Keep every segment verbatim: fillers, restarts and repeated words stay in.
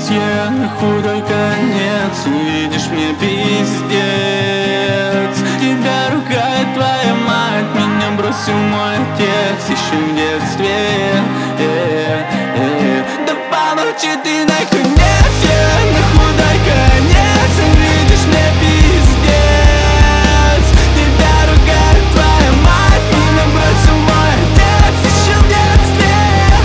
я на худой конец. Увидишь мне пиздец. Тебя ругает твоя мать, меня бросил мой отец еще в детстве. э -э -э. Да помолчи ты наконец, я на худой конец. Увидишь мне пиздец. Тебя ругает твоя мать, меня бросил мой отец еще в детстве.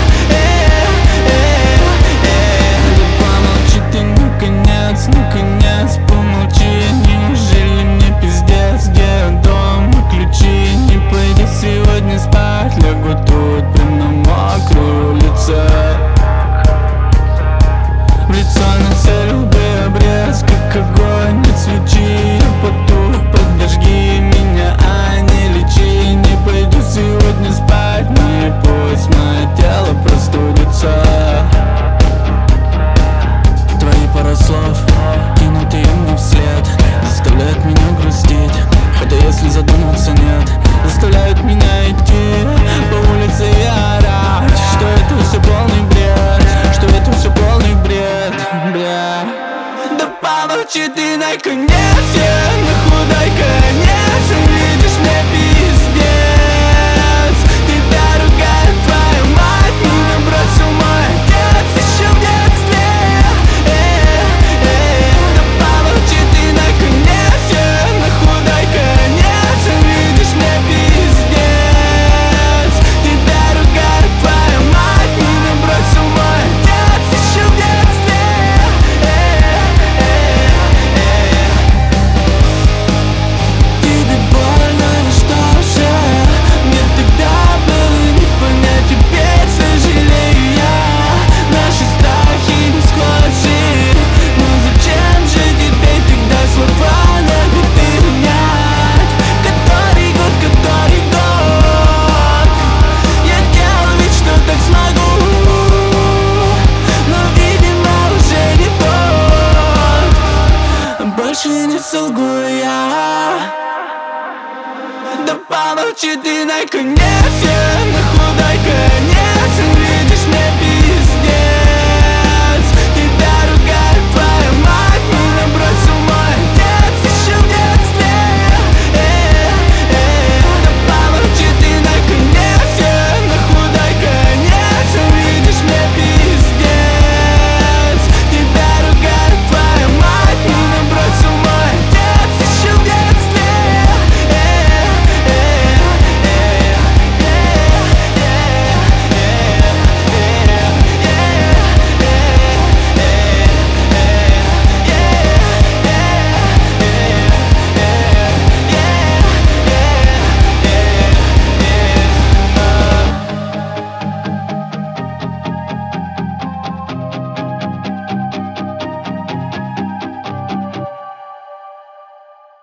Да помолчи ты наконец, наконец помолчи. Неужели мне пиздец, где дома ключи? Не пойди сегодня спать, лягу тут прям на мокрую улицу. В лицо нацелил бы обрез, как огонь от свечи. Я потух, подожги меня, а не лечи. Не пойду сегодня спать, ну и пусть мое тело простудится. Твои пара слов, кинутые мне вслед, заставляют меня грустить, хотя если задуматься нет, заставляют меня идти по улице и орать, что это все полный бред, что это все полный бред, бля. Да помолчи ты наконец, я на худой конец. Увидишь мне пиздец. Тебя ругает твоя мать, меня бросил мой отец еще в детстве. Да помолчи ты наконец, я на худой конец. Увидишь мне пиздец. Тебя ругает твоя мать, меня бросил мой отец еще в детстве. Тебе больно, ну что же? Мне тогда было не понять, теперь сожалею я. Наши страхи не схожи. Ну зачем же теперь тогда слова надо перенять? Который год, который год я делал вид, что так смогу, но видимо уже не тот. Больше не солгу я. Да помолчи ты наконец, я на худой конец.